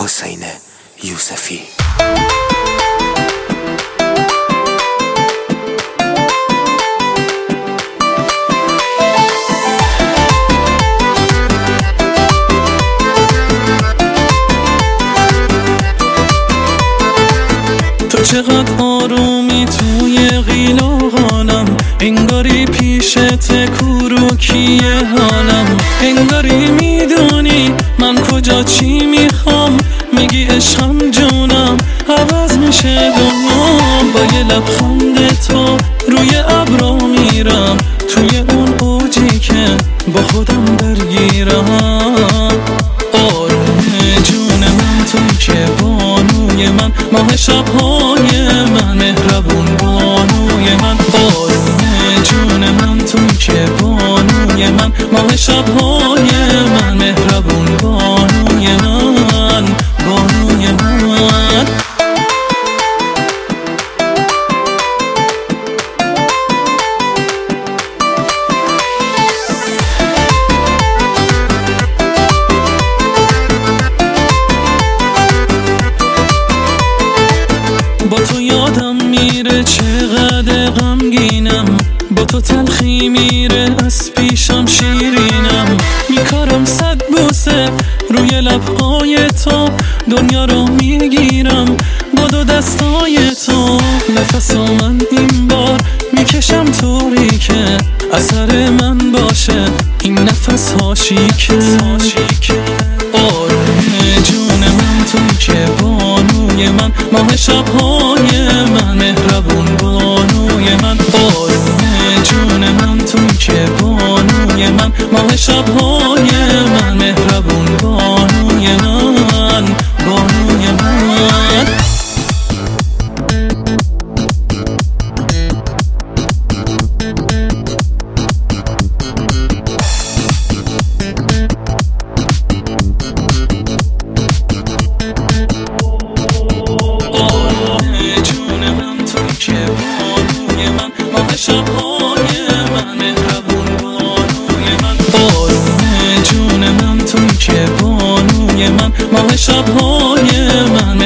حسین یوسفی. تو چقدر آرومی توی قیلاقانم، انگاری پیشت کوروکیه حالم، انگاری میدونی من کجا چی میخوام، میگی عشقم جونم عوض میشه دنیام. با یه لبخند تو روی ابرا میرم، توی اون اوجی که با خودم درگیرم. آره جون من تو که بانوی من، ماه شبهای من، مهربون بانوی من. آره جون من تو که بانوی من، ماه شبهای من، مهربون بانوی من، بانوی من. با تو یادم میره چقدر غمگینم، با تو تلخی میره از پیشم شیرینم. میکارم 100 بوسه روی لبهای تو، دنیا رو میگیرم با دو دستای تو. نفسو من این بار میکشم طوری که اثر من باشه این نفس ها شیکه. آره جون من تو که بانوی من، ماه شبهای من، مهربون بانوی من. آره جون من تو که بانوی من، ماه شبهای من، مهربون بانوی من، بانوی من. شبهای من، مهربون بانوی من. آره جون من تو که بانوی من، ماه شبهای من.